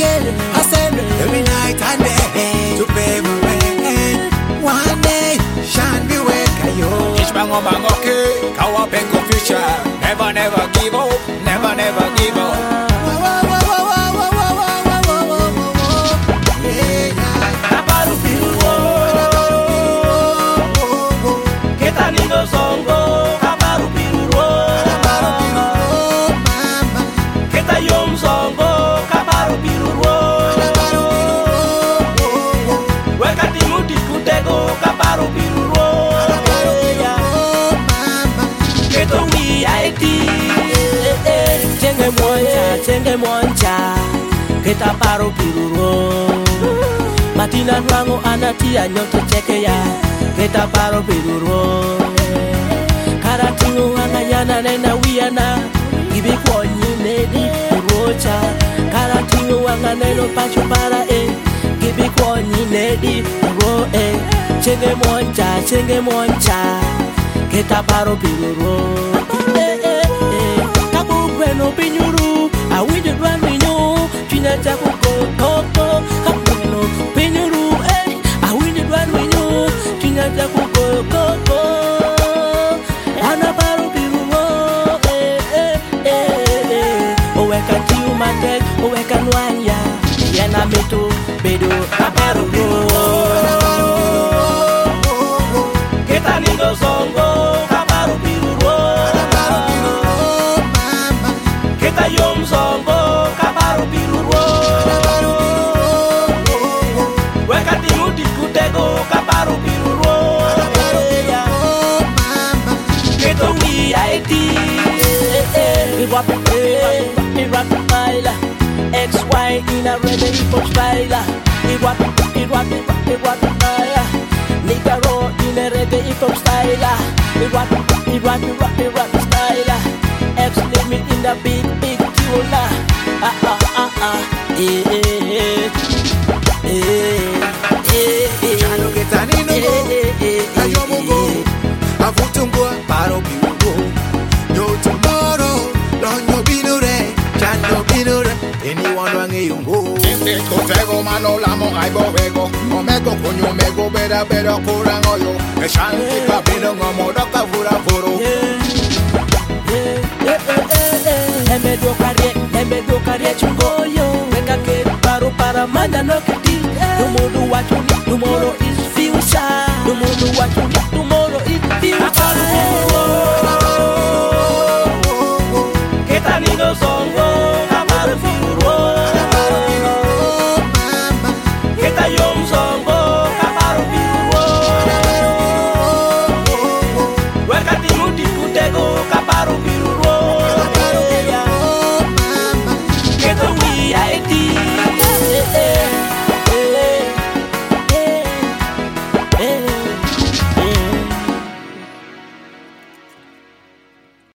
I said every night and day to pave the way. One day, shine be wake yo. Each man on bang okay, kawa pengo future. Never, never give up, never, never give up. Chenge moncha Keta paro piruro Matina nuango anatia nyoto cheke ya Keta paro piruro Karatingo angayana nena wiyana Ibi kwanyi nedi urocha Karatingo anganeno pacho para Ibi kwanyi nedi uro Chenge moncha Keta paro piruro no pinyuru, I will just run me no. China chaku go, no pinyuru, I will just run me no. China chaku go. Ana paru piru, oh, I can do my deck, oh, I can one ya. Yana meto, bedo, paru Get a little songo. Yom songo kabaru piruro Wekati muti kutego kabaru piruro Keto wi aiti Irap baila XY in a red hip hop style Irap baila Nigaro in a red hip hop style Irap style X limit in the big tuna. Chano getanino go, ayomo go, avutumbo paro biugo. No tomorrow, no binure, chano binure. Anyone wange yungo. Este kotego mano lamo aibo wego. Omego kunyo mego beda kurango yo. Eshanti kabino ngomodo kavura voro. Emedo kare chungoyo Weka ke paro para manda no keti Tomorrow what you need, tomorrow is future Tomorrow what you need, tomorrow is future